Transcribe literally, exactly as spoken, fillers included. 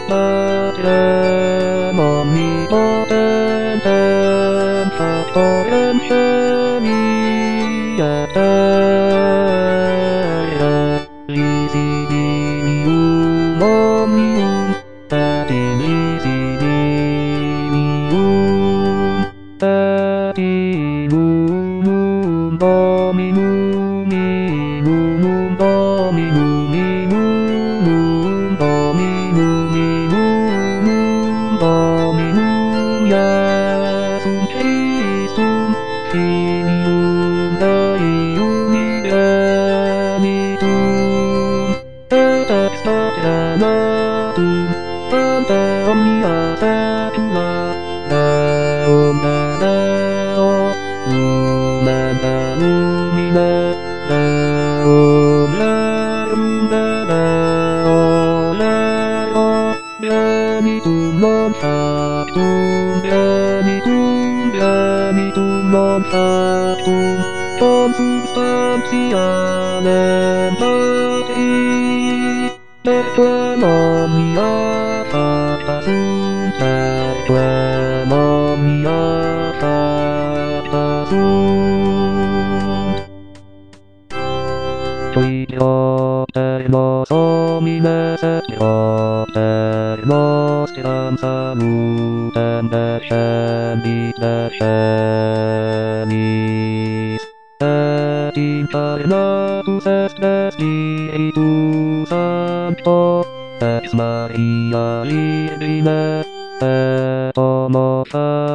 Patrem omnipotentem factorem genia terra risidium omnium et in risidium et in unum dominum in unum dominum in unum dominum in unum dominum Iesum Christum Filium Dei unigenitum et ex patronatum ante omnia saecula Deum de Deo lumen de lumine Deum rerum de Deo Leo genitum non factum genitum genitum non factum consubstantialem Patri Terquem omnia facta sunt Terquem omnia facta sunt Qui Propter nos homines et Propter nostram salutem descendit descennis et incarnatus est de Spiritus Sancto ex Maria Virgine et homo